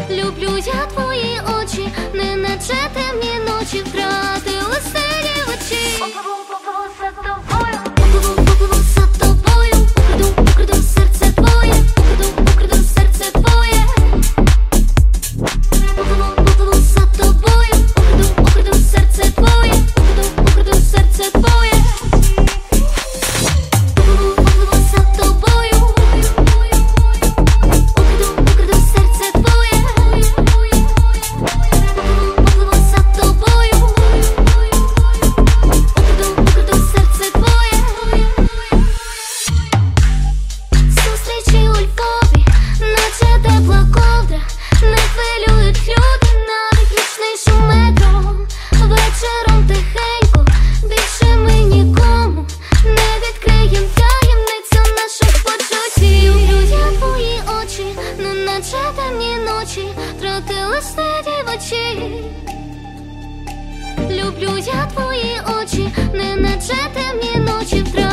Люблю я твої очі, неначе темні ночі, втратила сині очі. Попливу за тобою, попливу за тобою, украду серце твоє, украду серце твоє. Попливу за тобою, украду серце твоє, украду серце твоє. Попливу за тобою, украду серце твоє. Попливу за тобою, украду серце твоє. Зустрічі у Львові, наче тепла ковдра, не хвилюють люди, навіть нічний шум метро. Вечором тихенько, більше ми нікому не відкриєм таємницю наших почуттів. Люблю я твої очі, неначе темні ночі, втратила сині очі. Люблю я твої очі, неначе темні ночі,